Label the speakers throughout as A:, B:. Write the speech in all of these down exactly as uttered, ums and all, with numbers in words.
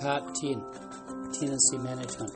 A: Part ten. Tenancy Management.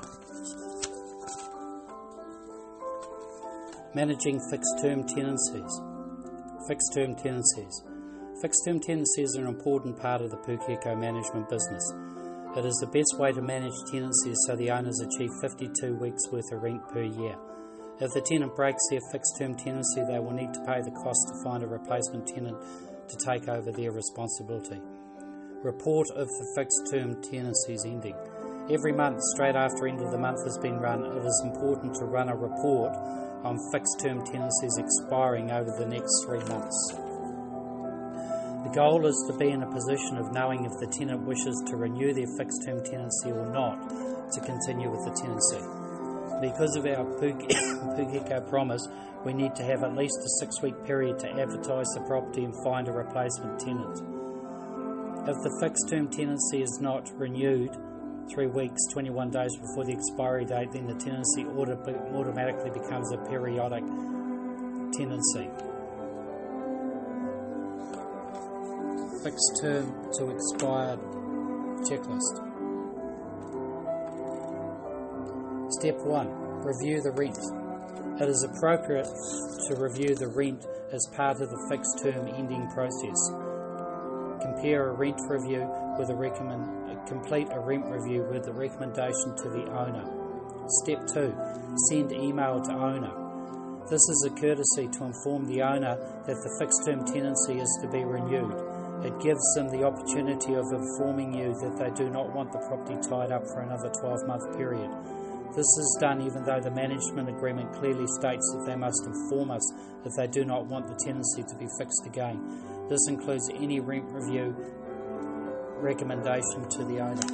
A: Managing fixed-term tenancies. Fixed-term tenancies. Fixed-term tenancies are an important part of the Pukeko management business. It is the best way to manage tenancies so the owners achieve fifty-two weeks worth of rent per year. If the tenant breaks their fixed-term tenancy, they will need to pay the cost to find a replacement tenant to take over their responsibility. Report of the fixed-term tenancies ending. Every month, straight after end of the month has been run, it is important to run a report on fixed-term tenancies expiring over the next three months. The goal is to be in a position of knowing if the tenant wishes to renew their fixed-term tenancy or not to continue with the tenancy. Because of our Pukeko promise, we need to have at least a six-week period to advertise the property and find a replacement tenant. If the fixed-term tenancy is not renewed three weeks, twenty-one days before the expiry date, then the tenancy automatically becomes a periodic tenancy. Fixed term to expired checklist. Step one. Review the rent. It is appropriate to review the rent as part of the fixed term ending process. Compare a rent review with a recommend complete a rent review with a recommendation to the owner. Step two. Send email to owner. This is a courtesy to inform the owner that the fixed term tenancy is to be renewed. It gives them the opportunity of informing you that they do not want the property tied up for another twelve month period. This is done even though the management agreement clearly states that they must inform us if they do not want the tenancy to be fixed again. This includes any rent review recommendation to the owner.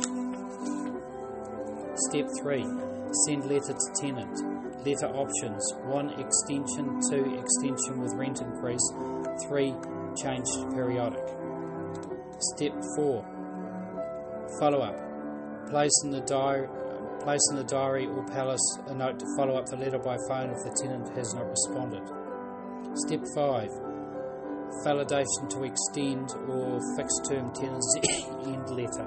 A: Step three. Send letter to tenant. Letter options. one. Extension. two. Extension with rent increase. three. Change to periodic. Step four. Follow-up. Place in the diary Place in the diary or palace a note to follow up the letter by phone if the tenant has not responded. Step five. Validation to extend or fixed term tenancy end letter.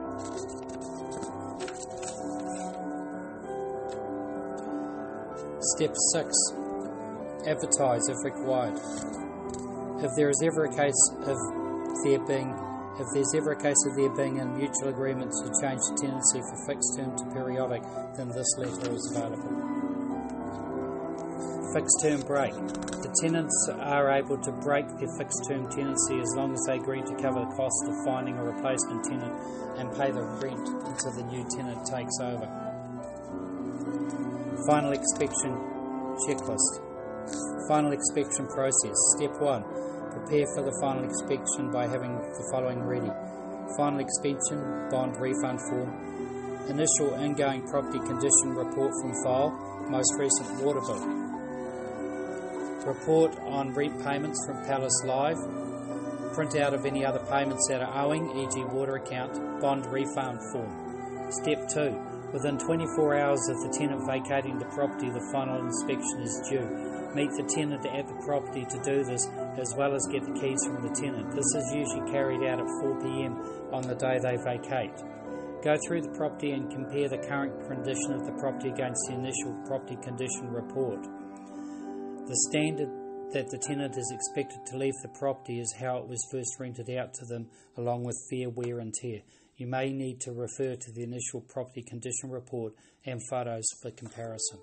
A: Step six. Advertise if required. If there is ever a case of there being If there's ever a case of there being a mutual agreement to change the tenancy for fixed term to periodic, then this letter is available. Fixed term break. The tenants are able to break their fixed term tenancy as long as they agree to cover the cost of finding a replacement tenant and pay the rent until the new tenant takes over. Final inspection checklist. Final inspection process. Step one. Prepare for the final inspection by having the following ready. Final inspection, bond refund form, initial ingoing property condition report from file, most recent water bill. Report on rent payments from Palace Live, print out of any other payments that are owing, for example water account, bond refund form. Step two. Within twenty-four hours of the tenant vacating the property, the final inspection is due. Meet the tenant at the property to do this, as well as get the keys from the tenant. This is usually carried out at four p.m. on the day they vacate. Go through the property and compare the current condition of the property against the initial property condition report. The standard that the tenant is expected to leave the property is how it was first rented out to them, along with fair wear and tear. You may need to refer to the initial property condition report and photos for comparison.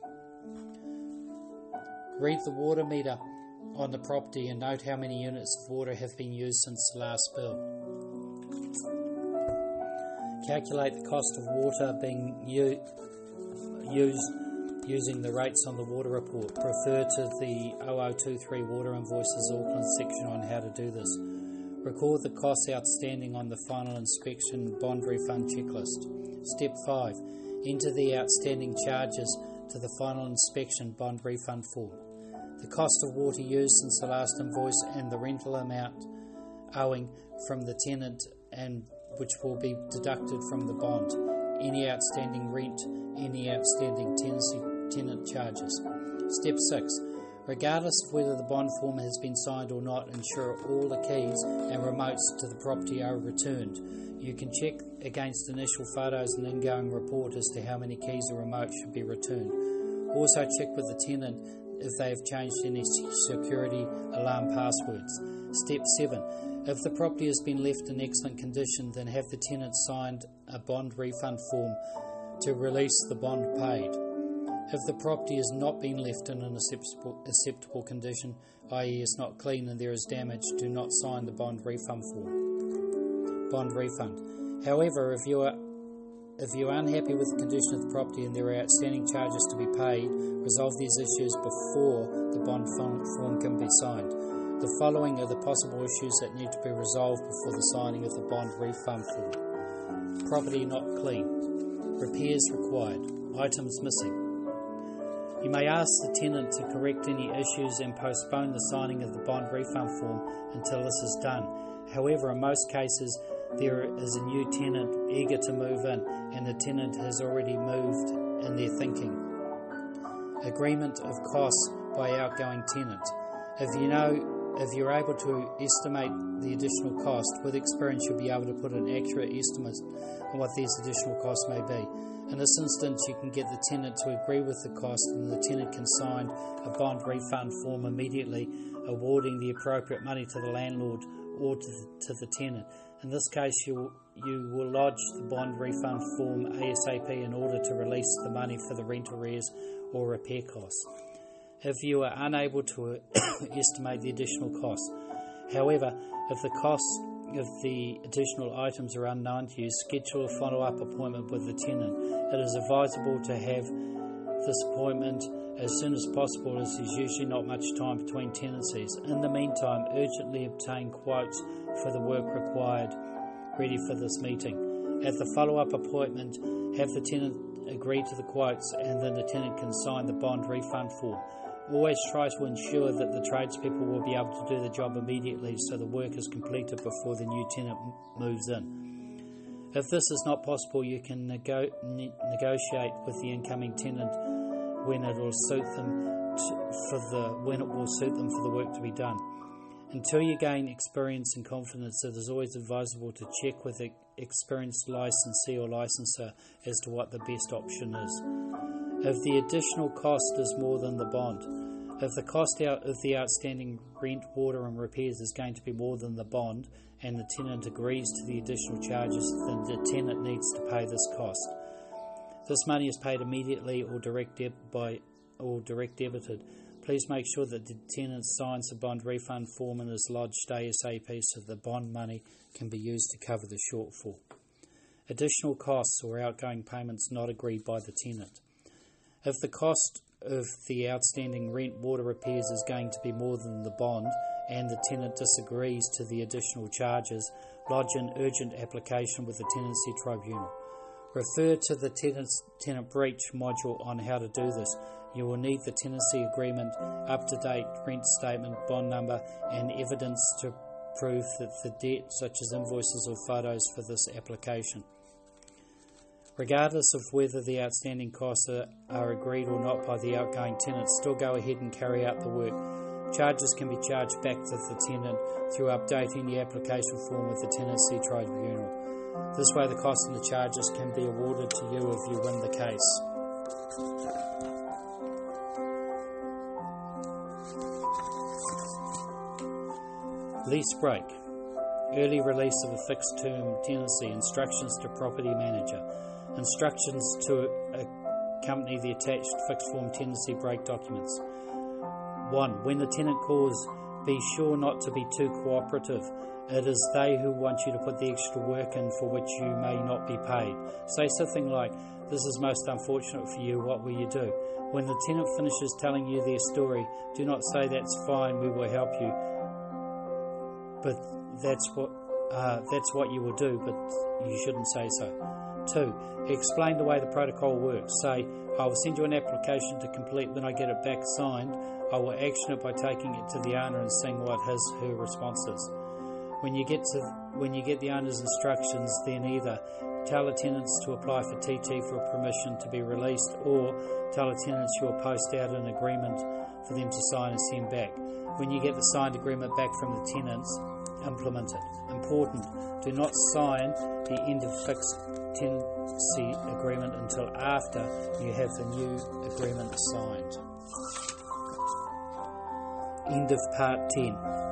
A: Read the water meter on the property and note how many units of water have been used since the last bill. Calculate the cost of water being u- used using the rates on the water report. Refer to the oh oh two three Water Invoices Auckland section on how to do this. Record the costs outstanding on the final inspection bond refund checklist. Step five. Enter the outstanding charges to the final inspection bond refund form. The cost of water used since the last invoice and the rental amount owing from the tenant and which will be deducted from the bond. Any outstanding rent, any outstanding tenancy, tenant charges. Step six. Regardless of whether the bond form has been signed or not, ensure all the keys and remotes to the property are returned. You can check against initial photos and ingoing report as to how many keys or remotes should be returned. Also check with the tenant if they have changed any security alarm passwords. Step seven. If the property has been left in excellent condition, then have the tenant signed a bond refund form to release the bond paid. If the property has not been left in an acceptable, acceptable condition, that is is not clean and there is damage, do not sign the bond refund form. Bond refund. However, if you are if you are unhappy with the condition of the property and there are outstanding charges to be paid, resolve these issues before the bond form can be signed. The following are the possible issues that need to be resolved before the signing of the bond refund form. Property not clean. Repairs required. Items missing. You may ask the tenant to correct any issues and postpone the signing of the bond refund form until this is done. However, in most cases, there is a new tenant eager to move in and the tenant has already moved in their thinking. Agreement of costs by outgoing tenant. If you know If you're able to estimate the additional cost, with experience you'll be able to put an accurate estimate on what these additional costs may be. In this instance, you can get the tenant to agree with the cost and the tenant can sign a bond refund form immediately, awarding the appropriate money to the landlord or to the, to the tenant. In this case, you, you will lodge the bond refund form ASAP in order to release the money for the rent arrears or repair costs. If you are unable to estimate the additional costs. However, if the costs of the additional items are unknown to you, schedule a follow-up appointment with the tenant. It is advisable to have this appointment as soon as possible, as there's usually not much time between tenancies. In the meantime, urgently obtain quotes for the work required ready for this meeting. At the follow-up appointment, have the tenant agree to the quotes and then the tenant can sign the bond refund form. Always try to ensure that the tradespeople will be able to do the job immediately so the work is completed before the new tenant moves in. If this is not possible, you can nego- ne- negotiate with the incoming tenant when it will suit them to, for the when it will suit them for the work to be done. Until you gain experience and confidence, it is always advisable to check with an experienced licensee or licensor as to what the best option is. If the additional cost is more than the bond, if the cost out of the outstanding rent, water and repairs is going to be more than the bond and the tenant agrees to the additional charges, then the tenant needs to pay this cost. This money is paid immediately or direct deb- by or direct debited. Please make sure that the tenant signs the bond refund form and is lodged ASAP so the bond money can be used to cover the shortfall. Additional costs or outgoing payments not agreed by the tenant. If the cost of the outstanding rent, water repairs is going to be more than the bond and the tenant disagrees to the additional charges, lodge an urgent application with the Tenancy Tribunal. Refer to the tenant's, tenant breach module on how to do this. You will need the tenancy agreement, up-to-date rent statement, bond number and evidence to prove that the debt, such as invoices or photos for this application. Regardless of whether the outstanding costs are, are agreed or not by the outgoing tenant, still go ahead and carry out the work. Charges can be charged back to the tenant through updating the application form with the Tenancy Tribunal. This way the costs and the charges can be awarded to you if you win the case. Lease break. Early release of a fixed term tenancy. Instructions to property manager. Instructions to accompany the attached fixed form tenancy break documents. one. When the tenant calls, be sure not to be too cooperative. It is they who want you to put the extra work in for which you may not be paid. Say something like, "This is most unfortunate for you, what will you do?" When the tenant finishes telling you their story, do not say, "That's fine, we will help you." But that's what uh, that's what you will do, but you shouldn't say so. Two. Explain the way the protocol works. Say, "I will send you an application to complete. When I get it back signed, I will action it by taking it to the owner and seeing what his her response is." When you get to when you get the owner's instructions, then either tell the tenants to apply for T T for permission to be released, or tell the tenants you will post out an agreement for them to sign and send back. When you get the signed agreement back from the tenants, implement it. Important, do not sign the end of fixed tenancy agreement until after you have the new agreement signed. End of Part ten.